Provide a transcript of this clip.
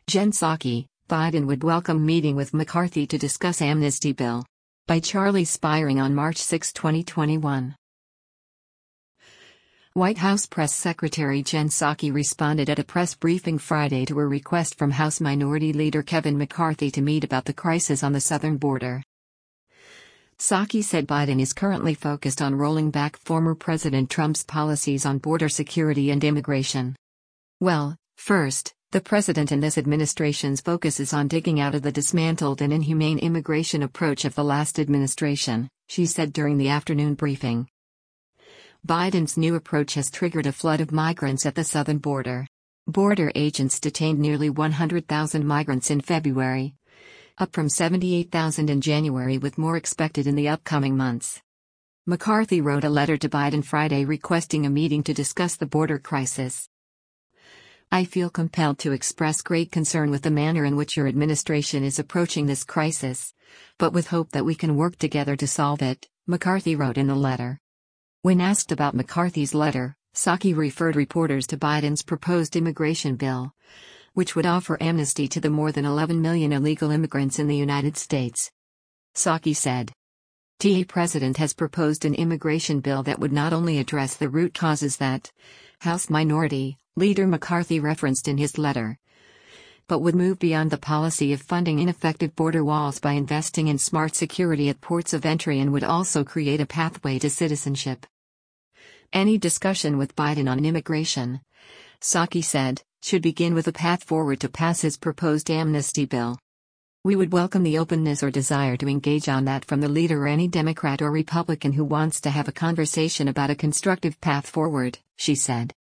Jen Psaki, Biden would welcome meeting with McCarthy to discuss amnesty bill. By Charlie Spiring on March 6, 2021. White House Press Secretary Jen Psaki responded at a press briefing Friday to a request from House Minority Leader Kevin McCarthy to meet about the crisis on the southern border. Psaki said Biden is currently focused on rolling back former President Trump's policies on border security and immigration. Well, first, the president and this administration's focus is on digging out of the dismantled and inhumane immigration approach of the last administration, she said during the afternoon briefing. Biden's new approach has triggered a flood of migrants at the southern border. Border agents detained nearly 100,000 migrants in February, up from 78,000 in January, with more expected in the upcoming months. McCarthy wrote a letter to Biden Friday requesting a meeting to discuss the border crisis. I feel compelled to express great concern with the manner in which your administration is approaching this crisis, but with hope that we can work together to solve it, McCarthy wrote in the letter. When asked about McCarthy's letter, Psaki referred reporters to Biden's proposed immigration bill, which would offer amnesty to the more than 11 million illegal immigrants in the United States. Psaki said, "The president has proposed an immigration bill that would not only address the root causes that House Minority Leader McCarthy referenced in his letter, but would move beyond the policy of funding ineffective border walls by investing in smart security at ports of entry, and would also create a pathway to citizenship." Any discussion with Biden on immigration, Psaki said, should begin with a path forward to pass his proposed amnesty bill. We would welcome the openness or desire to engage on that from the leader or any Democrat or Republican who wants to have a conversation about a constructive path forward, she said.